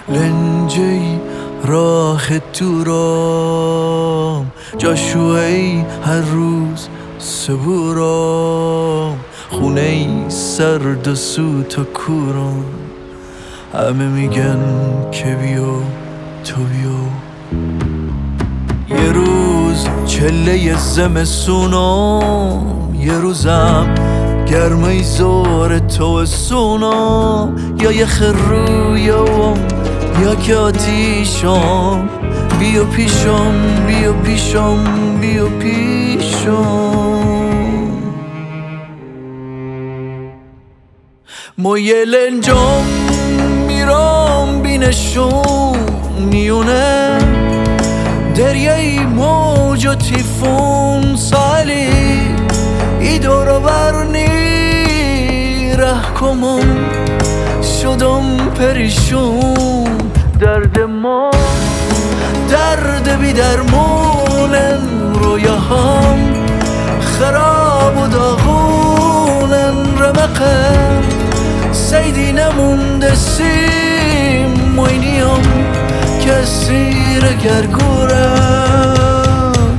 لنجی راه دورم جاشوی هر روز صبورم خونه سرد و سوت و کورم همه میگن که بیا تو بیا یه روز چله زمستونم یه روزم گرمه زور تو سونم یا یه خرویم یا که آتیشم بیا پیشم بیا پیشم بیا پیشم ما یه لنجام میرم بینشون میونه دریای موج و تیفون سالی ای دورو برنی ره کمم شدم پریشون درد ما درد بی درمونن رویاهم خراب و داغونن رمقه سیدی نمونده سیم موینیم که سیر گرگورم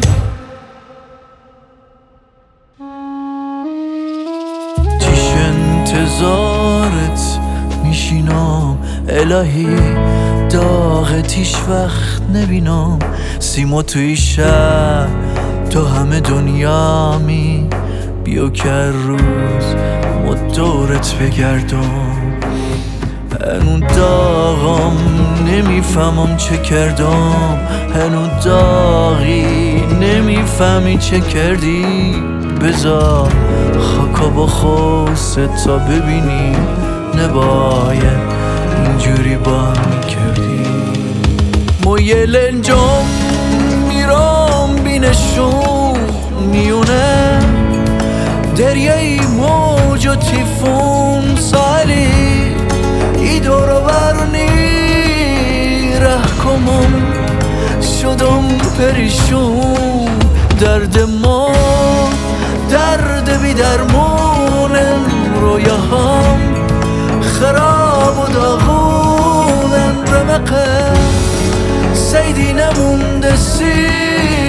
چیش انتظارت میشینم الهی داغت هیچ وقت نبینم سیما توی شب تو همه دنیامی بیا که روز ما دورت بگردم هنو داغم نمیفهمم چه کردم هنو داغی نمیفهمی چه کردی بذار خاکا با خوسته تا ببینی نباید اینجوری با میکردی ما یه لنجام میرم بینشون میونه دریای موج و تیفون سالی ای دورو برنی ره کمم شدم پریشون درد ما درد بی درمونن رویاهم خراب و داغونن رمقه سیدی نمونده سی